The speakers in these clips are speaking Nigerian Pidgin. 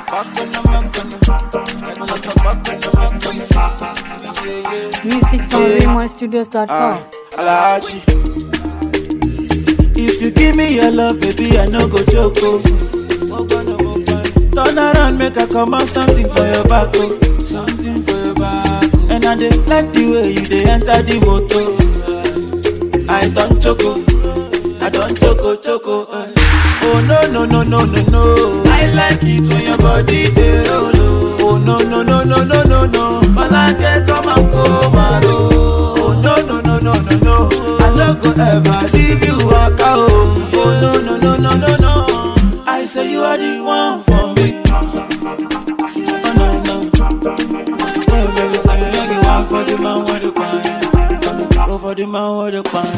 Music from RaymonStudios.com. Alaji. If you give me your love, baby, I no go joke. Oh. Turn around, make I come out something for your back. Oh. Something for your back. Oh. And I dey like the way you dey enter the motor. I don't choco, I don't choco. Oh no. I like it when your body dey roll. Oh no. Malake come and come and roll. Oh no. I don't go ever leave you waka oh. Oh no. I say you are the one for me. Oh no. Oh baby, say you are the one for the man with the pan. Oh for the man with the pan.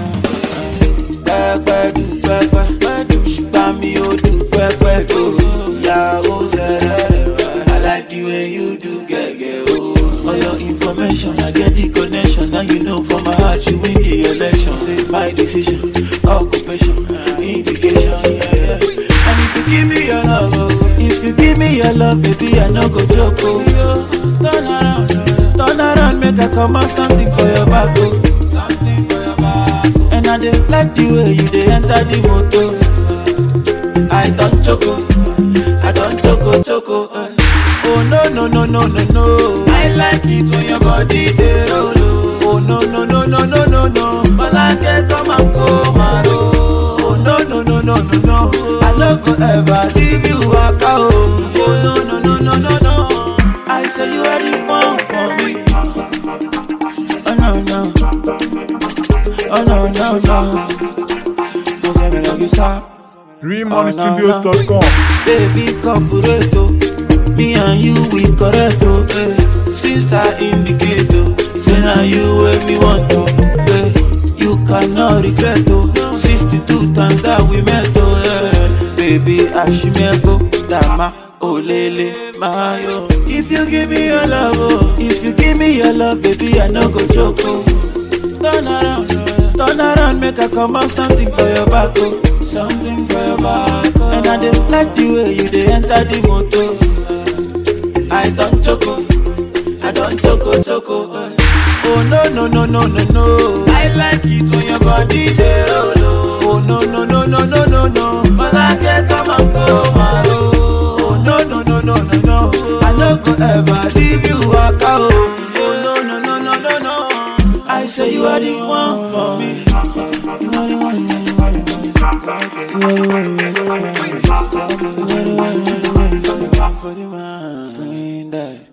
Pepe do, shugba mi o do pepe do. Ya o zere. I like the way you do gege oh. For your information, I get the connection. Now you know from my heart you win the election. Say my decision, occupation, indication. Yeah. And if you give me your love, baby, I no go joke. Oh. Turn around, make I come out something for your back. Oh. Something for your back. Oh. And I dey like the way you dey enter the motor. I don't choco. Oh no. I like it when your body dey roll. Oh no. Malake come and come and roll. Oh no. I don't go ever leave you waka oh. Oh no. I say you are the one for me. Oh no. Don't say me like you stop. RaymonStudios.com. Baby corporato, me and you we correct oh. Since I indicate oh, say now you where me want to. You cannot regret oh. 62 times that we met oh. Baby ashimego dama olele mayo. If you give me your love oh, baby I no go joke oh. Turn around, make I come out something for your back oh. Something for your back oh. And I dey like the way you dey enter the motor. I don't choco. Oh no. I like it when your body dey roll. Oh no. Malake come and come and roll. Oh no. I no go ever leave you waka oh. Oh no. I say you are the one for me. You are the one. For the man, sling that.